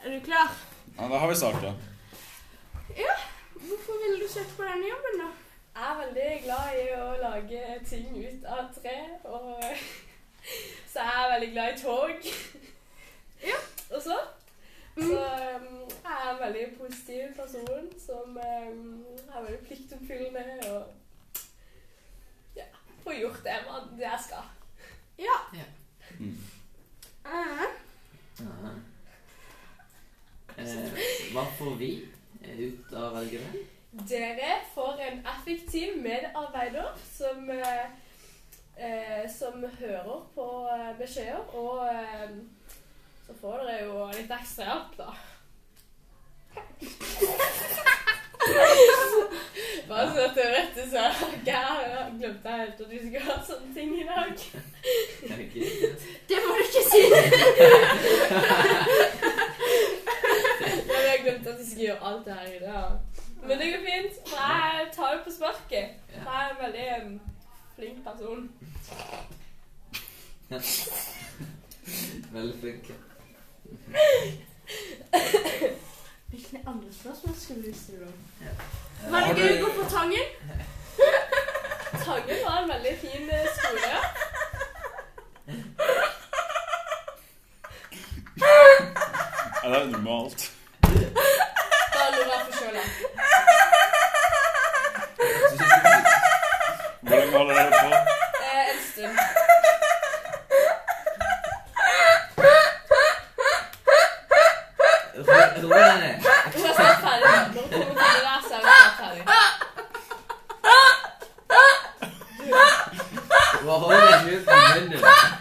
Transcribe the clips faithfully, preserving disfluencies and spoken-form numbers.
Er du klar? Ja, da har vi startet. Ja, hvorfor vil du søke på denne jobben da? Jeg er veldig glad i å lage ting ut av tre, og så er jeg veldig glad i tog. Ja. Og så, mm. så um, jeg er en veldig positiv person som um, er veldig pliktoppfyllende, og ja, får gjort det, man, det jeg skal. Ja. Ja. Mm. Uh. Ja. Eh, hva får vi ut av å velge det? Dere får en effektiv medarbeider som, eh, eh, som hører på beskjeder, og eh, så får dere jo litt ekstra hjelp da. Bare så at du vet det, så jeg har glemt deg helt at du skal ha sånne ting i dag. Det må du ikke si! Jeg har glemt at jeg skal gjøre alt det her i dag. Men det går fint, for jeg tar det på sparket. For jeg er en veldig um, flink person. Ja. Veldig flink. Hvilke andre spørsmål skulle du stille om? Ja. Var det gøy å gå på Tangen? Tangen var en veldig fin skole. Ja, det er normalt. Da lurer jeg for selv. Hvor lenge holder dere på? Eh, en stund. Ro deg ned. Hun er snart ferdig. Når hun kommer til det der, så er hun snart ferdig. Du har holdt deg ut på munnen.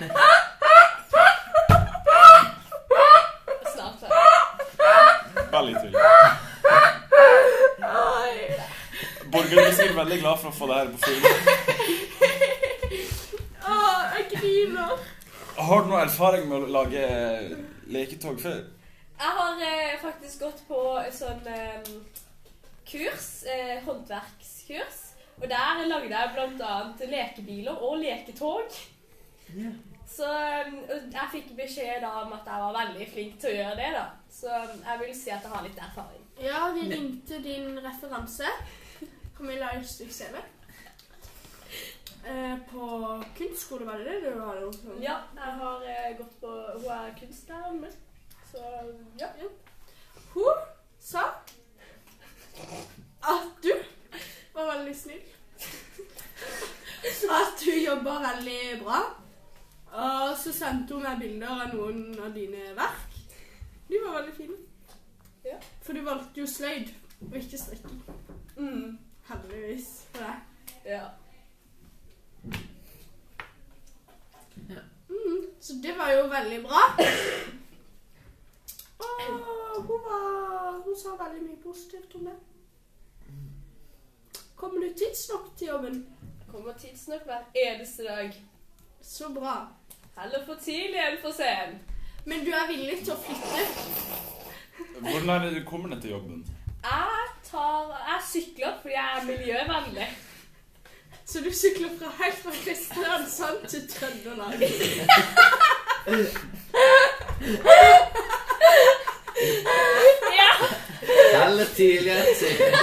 Snart ferdig. Veldig tydelig. Borger, vi er veldig glad for å få det her på film. Åh, jeg griner. Har du noe erfaring med å lage leketog før? Jeg har eh, faktisk gått på et sånn eh, kurs, eh, håndverkskurs, og der lagde jeg blant annet lekebiler og leketog. Ja. Så eh, jeg fikk beskjed da om at jeg var veldig flink til å gjøre det da. Så jeg vil si at jeg har litt erfaring. Ja, vi ringte din referanse, Camilla Østviksele, eh, på kunstskole, var det det du var det? Sånn? Ja, jeg har eh, gått på, hun er kunstneren min, så ja. Ja. Hun sa at du var veldig snill, at du jobber veldig bra, og så sendte hun meg bilder av noen av dine verk. De var veldig fine. Ja. For du valgte jo sløyd, og ikke strikking. Mm. Heldigvis for deg. Ja. Ja. Mm, så det var jo veldig bra. Åh, hun, var, hun sa veldig mye positivt om det. Kommer du tidsnok til jobben? Jeg kommer tidsnok hver eneste dag. Så bra. Heller for tidlig enn for sen. Men du er villig til å flytte? Hvordan er det du kommer ned til jobben? Jeg, tar, jeg sykler fordi jeg er miljøvennlig. Så du sykler fra helt fra Kristiansand til Trøndelag? Ja! Alle tidligere til.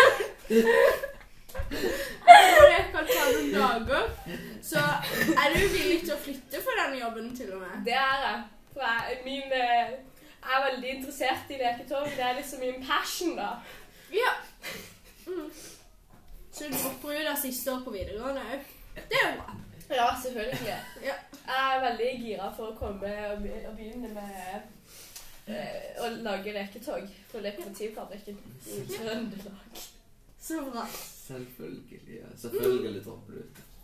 Og jeg kan ta noen dager. Så er du villig til å flytte for denne jobben til og med? Det er jeg. For jeg, min, jeg er veldig interessert i leketog. Det er liksom min passion da. Ja. Mm. Så du hopper jo det siste år på videregående også. Det er jo bra. Ja, selvfølgelig. Ja. Jeg er veldig gira for å komme og be- og begynne med eh, å lage leketog på Lekomotivfabrikken i Trøndelag. Så bra. Selvfølgelig, ja. Selvfølgelig tropper du ut.